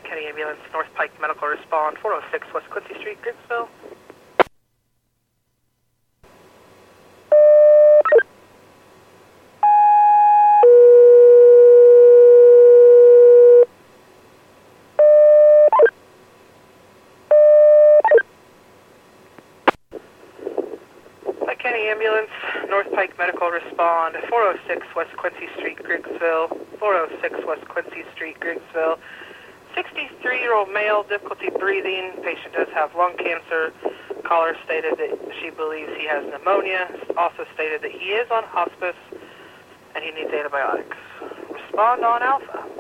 Kenny Ambulance, North Pike Medical Respond, 406 West Quincy Street, Griggsville. Kenny Ambulance, North Pike Medical Respond, 406 West Quincy Street, Griggsville, 406 West Quincy Street, Griggsville. 63-year-old male, difficulty breathing. Patient does have lung cancer. Caller stated that she believes he has pneumonia. Also stated that he is on hospice and he needs antibiotics. Respond on Alpha.